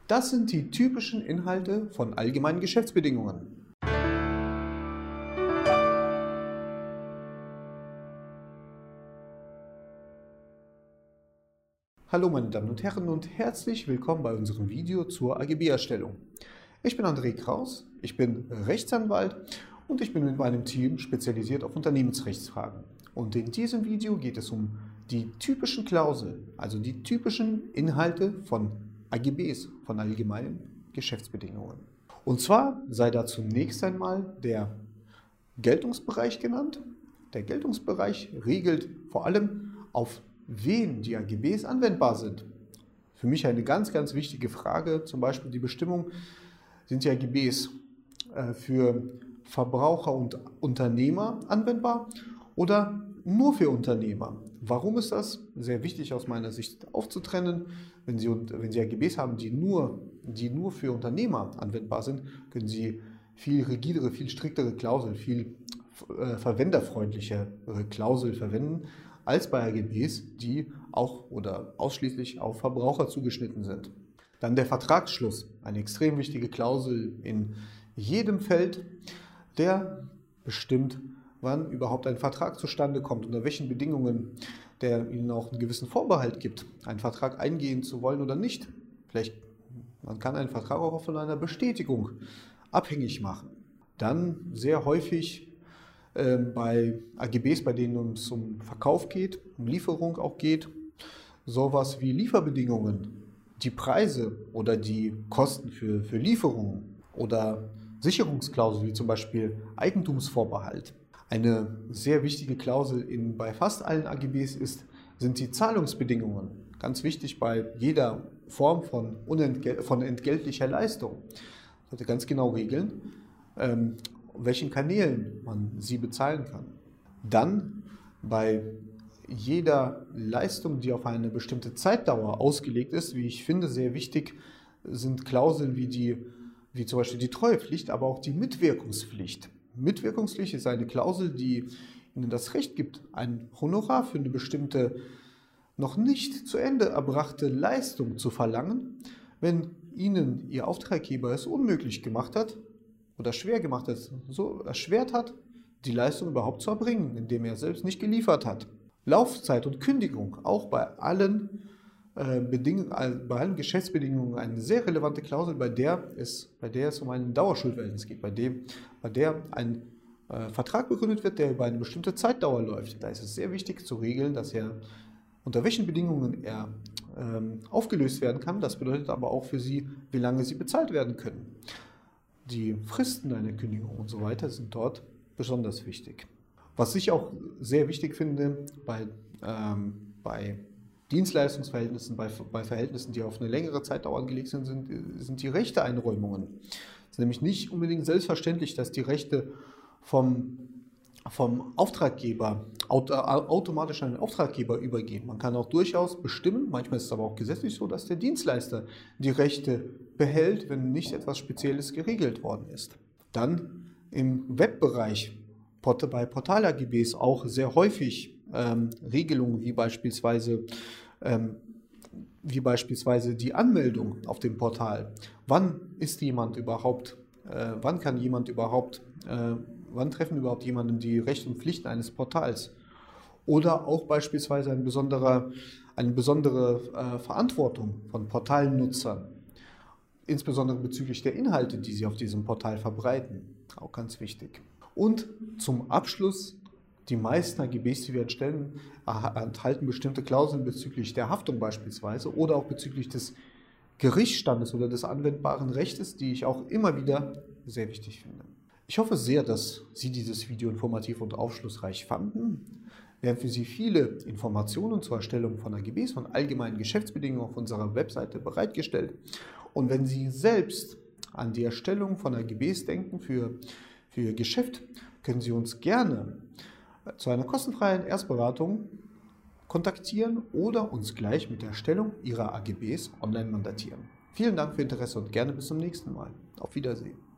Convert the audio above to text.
Das sind die typischen Inhalte von allgemeinen Geschäftsbedingungen. Hallo meine Damen und Herren und herzlich willkommen bei unserem Video zur AGB-Erstellung. Ich bin André Kraus, ich bin Rechtsanwalt und ich bin mit meinem Team spezialisiert auf Unternehmensrechtsfragen. Und in diesem Video geht es um die typischen Klauseln, also die typischen Inhalte von AGBs, von allgemeinen Geschäftsbedingungen. Und zwar sei da zunächst einmal der Geltungsbereich genannt. Der Geltungsbereich regelt vor allem, auf wen die AGBs anwendbar sind. Für mich eine ganz wichtige Frage, zum Beispiel die Bestimmung, sind die AGBs für Verbraucher und Unternehmer anwendbar oder nur für Unternehmer? Warum ist das? Sehr wichtig aus meiner Sicht aufzutrennen. Wenn Sie AGBs haben, die nur für Unternehmer anwendbar sind, können Sie viel rigidere, viel striktere Klauseln, viel verwenderfreundlichere Klauseln verwenden, als bei AGBs, die auch oder ausschließlich auf Verbraucher zugeschnitten sind. Dann der Vertragsschluss, eine extrem wichtige Klausel in jedem Feld, der bestimmt, wann überhaupt ein Vertrag zustande kommt, unter welchen Bedingungen, der Ihnen auch einen gewissen Vorbehalt gibt, einen Vertrag eingehen zu wollen oder nicht. Man kann einen Vertrag auch von einer Bestätigung abhängig machen. Dann sehr häufig bei AGBs, bei denen es um Verkauf geht, um Lieferung auch geht, sowas wie Lieferbedingungen, die Preise oder die Kosten für Lieferungen oder Sicherungsklauseln wie zum Beispiel Eigentumsvorbehalt. Eine sehr wichtige Klausel bei fast allen AGBs sind die Zahlungsbedingungen. Ganz wichtig bei jeder Form von entgeltlicher Leistung. Man sollte ganz genau regeln, welchen Kanälen man sie bezahlen kann. Dann bei jeder Leistung, die auf eine bestimmte Zeitdauer ausgelegt ist, wie ich finde, sehr wichtig, sind Klauseln wie zum Beispiel die Treuepflicht, aber auch die Mitwirkungspflicht. Mitwirkungspflicht ist eine Klausel, die Ihnen das Recht gibt, ein Honorar für eine bestimmte, noch nicht zu Ende erbrachte Leistung zu verlangen, wenn Ihnen Ihr Auftraggeber es unmöglich gemacht hat oder schwer gemacht hat, so erschwert hat, die Leistung überhaupt zu erbringen, indem er selbst nicht geliefert hat. Laufzeit und Kündigung, auch bei allen Geschäftsbedingungen eine sehr relevante Klausel, bei der es um ein Dauerschuldverhältnis geht, bei der ein Vertrag begründet wird, der über eine bestimmte Zeitdauer läuft. Da ist es sehr wichtig zu regeln, unter welchen Bedingungen er aufgelöst werden kann. Das bedeutet aber auch für Sie, wie lange Sie bezahlt werden können. Die Fristen einer Kündigung und so weiter sind dort besonders wichtig. Was ich auch sehr wichtig finde bei Dienstleistungsverhältnissen, bei Verhältnissen, die auf eine längere Zeitdauer angelegt sind die Rechteeinräumungen. Es ist nämlich nicht unbedingt selbstverständlich, dass die Rechte vom Auftraggeber automatisch an den Auftraggeber übergehen. Man kann auch durchaus bestimmen, manchmal ist es aber auch gesetzlich so, dass der Dienstleister die Rechte behält, wenn nicht etwas Spezielles geregelt worden ist. Dann im Webbereich, bei Portal-AGBs auch sehr häufig Regelungen wie beispielsweise die Anmeldung auf dem Portal. Wann treffen überhaupt jemanden die Rechte und Pflichten eines Portals? Oder auch beispielsweise eine besondere Verantwortung von Portalnutzern, insbesondere bezüglich der Inhalte, die sie auf diesem Portal verbreiten. Auch ganz wichtig. Und zum Abschluss, die meisten AGBs, die wir erstellen, enthalten bestimmte Klauseln bezüglich der Haftung beispielsweise oder auch bezüglich des Gerichtsstandes oder des anwendbaren Rechtes, die ich auch immer wieder sehr wichtig finde. Ich hoffe sehr, dass Sie dieses Video informativ und aufschlussreich fanden. Wir haben für Sie viele Informationen zur Erstellung von AGBs, von allgemeinen Geschäftsbedingungen auf unserer Webseite bereitgestellt. Und wenn Sie selbst an die Erstellung von AGBs denken für Ihr Geschäft, können Sie uns gerne zu einer kostenfreien Erstberatung kontaktieren oder uns gleich mit der Erstellung Ihrer AGBs online mandatieren. Vielen Dank für Ihr Interesse und gerne bis zum nächsten Mal. Auf Wiedersehen.